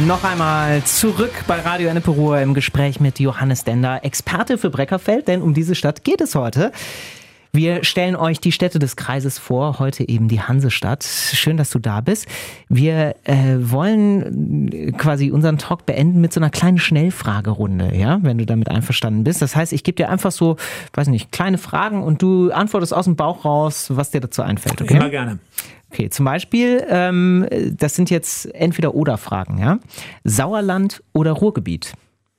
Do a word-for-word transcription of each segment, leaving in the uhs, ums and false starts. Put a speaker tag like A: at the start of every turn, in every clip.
A: Noch einmal zurück bei Radio Ennepe Ruhr im Gespräch mit Johannes Dender, Experte für Breckerfeld, denn um diese Stadt geht es heute. Wir stellen euch die Städte des Kreises vor, heute eben die Hansestadt. Schön, dass du da bist. Wir äh, wollen quasi unseren Talk beenden mit so einer kleinen Schnellfragerunde, ja, wenn du damit einverstanden bist. Das heißt, ich gebe dir einfach so, weiß nicht, kleine Fragen und du antwortest aus dem Bauch raus, was dir dazu einfällt, okay?
B: Immer gerne.
A: Okay, zum Beispiel, ähm, das sind jetzt Entweder-Oder-Fragen, ja? Sauerland oder Ruhrgebiet?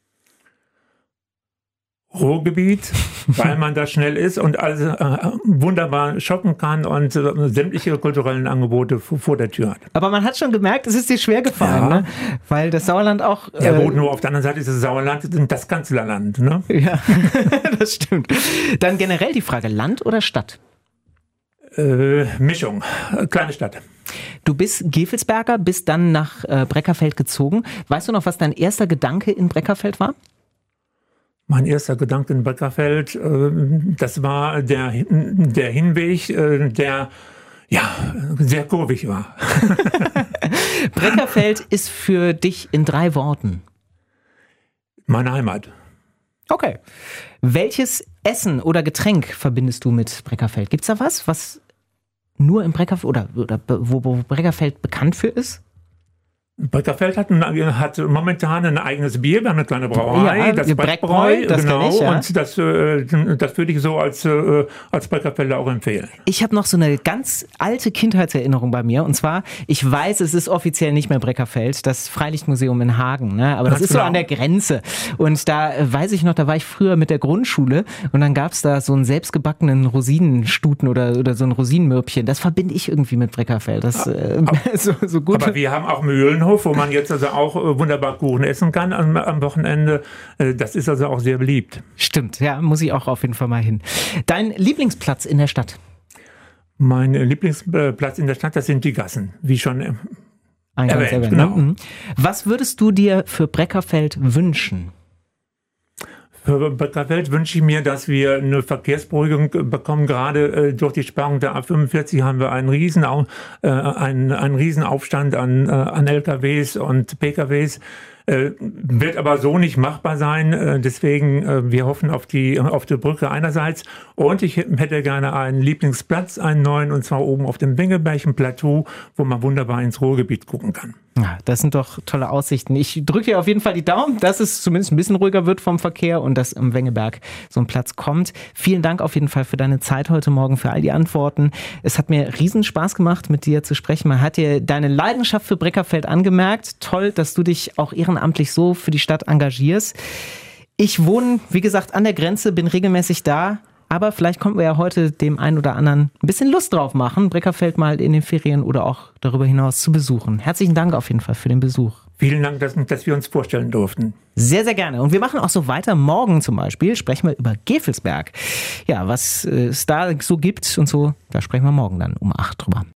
B: Ruhrgebiet, weil man da schnell ist und alles äh, wunderbar shoppen kann und äh, sämtliche kulturellen Angebote vor, vor der Tür hat.
A: Aber man hat schon gemerkt, es ist dir schwer gefallen,
B: ja.
A: ne? Weil das Sauerland auch...
B: Ja,
A: äh,
B: gut, nur auf der anderen Seite ist das Sauerland das Kanzlerland, ne?
A: Ja, das stimmt. Dann generell die Frage, Land oder Stadt?
B: Äh, Mischung, kleine Stadt.
A: Du bist Gevelsberger, bist dann nach äh, Breckerfeld gezogen. Weißt du noch, was dein erster Gedanke in Breckerfeld war?
B: Mein erster Gedanke in Breckerfeld, äh, das war der, der Hinweg, äh, der ja sehr kurvig war.
A: Breckerfeld ist für dich in drei Worten.
B: Meine Heimat.
A: Okay. Welches Essen oder Getränk verbindest du mit Breckerfeld? Gibt's da was, was nur im Breckerfeld oder, oder wo, wo Breckerfeld bekannt für ist?
B: Breckerfeld hat, ein, hat momentan ein eigenes Bier, wir haben eine kleine Brauerei,
A: ja,
B: das
A: Breckbräu, das
B: genau,
A: ich, ja.
B: Und das, äh, das würde ich so als, äh, als Breckerfelder auch empfehlen.
A: Ich habe noch so eine ganz alte Kindheitserinnerung bei mir, und zwar, ich weiß, es ist offiziell nicht mehr Breckerfeld, das Freilichtmuseum in Hagen, ne? Aber das
B: Ganz
A: ist so
B: genau.
A: an der Grenze. Und da äh, weiß ich noch, da war ich früher mit der Grundschule und dann gab's da so einen selbstgebackenen Rosinenstuten oder, oder so ein Rosinenmürbchen. Das verbinde ich irgendwie mit Breckerfeld. Das äh,
B: aber,
A: so, so gut.
B: Aber wir haben auch Mühlenhof, wo man jetzt also auch äh, wunderbar Kuchen essen kann am, am Wochenende. Äh, das ist also auch sehr beliebt.
A: Stimmt, ja, muss ich auch auf jeden Fall mal hin. Dein Lieblingsplatz in der Stadt?
B: Mein Lieblingsplatz in der Stadt, das sind die Gassen, wie schon äh,
A: Eingangs
B: erwähnt.
A: erwähnt,
B: Genau.
A: ne? Was würdest du dir für Breckerfeld wünschen?
B: Für Breckerfeld wünsche ich mir, dass wir eine Verkehrsberuhigung bekommen. Gerade äh, durch die Sperrung der A fünfundvierzig haben wir einen riesen, äh, einen, einen riesen Aufstand an, äh, an L K Ws und P K Ws. Äh, wird aber so nicht machbar sein. Äh, deswegen, äh, wir hoffen auf die, auf die Brücke einerseits. Und ich hätte gerne einen Lieblingsplatz, einen neuen, und zwar oben auf dem Wengebergchen Plateau, wo man wunderbar ins Ruhrgebiet gucken kann.
A: Ja, das sind doch tolle Aussichten. Ich drücke dir auf jeden Fall die Daumen, dass es zumindest ein bisschen ruhiger wird vom Verkehr und dass im Wengeberg so ein Platz kommt. Vielen Dank auf jeden Fall für deine Zeit heute Morgen, für all die Antworten. Es hat mir riesen Spaß gemacht, mit dir zu sprechen. Man hat dir deine Leidenschaft für Breckerfeld angemerkt. Toll, dass du dich auch ehrenamtlich so für die Stadt engagierst. Ich wohne, wie gesagt, an der Grenze, bin regelmäßig da. Aber vielleicht konnten wir ja heute dem einen oder anderen ein bisschen Lust drauf machen, Breckerfeld mal in den Ferien oder auch darüber hinaus zu besuchen. Herzlichen Dank auf jeden Fall für den Besuch.
B: Vielen Dank, dass, dass wir uns vorstellen durften.
A: Sehr, sehr gerne. Und wir machen auch so weiter. Morgen zum Beispiel sprechen wir über Gevelsberg. Ja, was es da so gibt und so, da sprechen wir morgen dann um acht drüber.